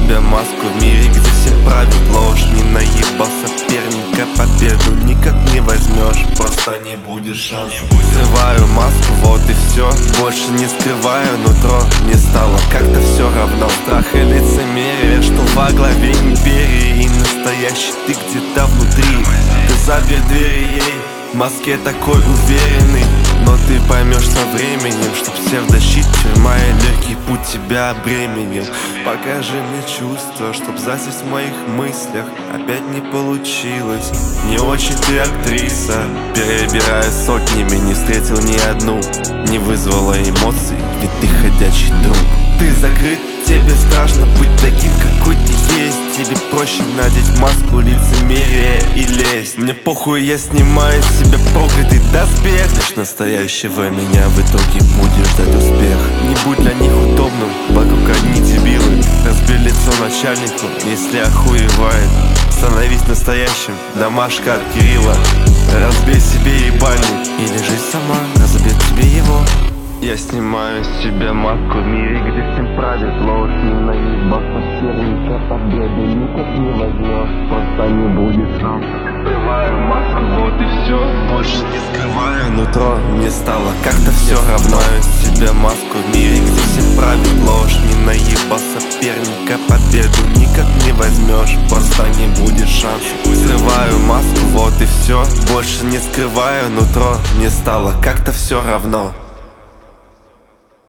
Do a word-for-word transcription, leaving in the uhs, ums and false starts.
себе маску в мире, где все правит ложь. Не наебал соперника, победу никак не возьмешь, просто не будет шансов. Срываю маску, вот и все, больше не скрываю нутро. Мне стало как-то все равно. Страх и лицемерие, что во главе империи, и настоящий ты где-то внутри. Ты запер двери ей, в маске такой уверенный, но ты поймешь со временем, что псевдощит, тюрьма и легкий путь тебя обременил. Покажи мне чувства, чтоб засесть в моих мыслях. Опять не получилось, не очень ты актриса. Перебирая сотнями, не встретил ни одну, не вызвала эмоций, ведь ты ходячий труп. Ты закрыт, тебе страшно быть таким, какой ты есть. Тебе проще надеть маску лицемерия и лезть. Мне похуй, я снимаю с себя проклятый доспех. Лишь настоящего меня в итоге будешь ждать успех. Не будь для них удобным, вокруг одни дебилы. Разбей лицо начальнику, если охуевает. Становись настоящим, домашка от Кирилла. Разбей себе ебальник и лежи сама, разобьет тебе его. Я снимаю с себя маску в мире, где всем правит ложь. Не наебал соперника, победы никак не возьмешь, просто не будет шансов. Скрываю маску, вот и все, больше не скрываю нутро. Мне стало как-то все равно. Я снимаю с себя маску в мире, где всем правит ложь. Не наебал соперника, победу никак не возьмешь, просто не будет шансов. Срываю маску, вот и все, больше не скрываю нутро. Мне стало как-то все равно.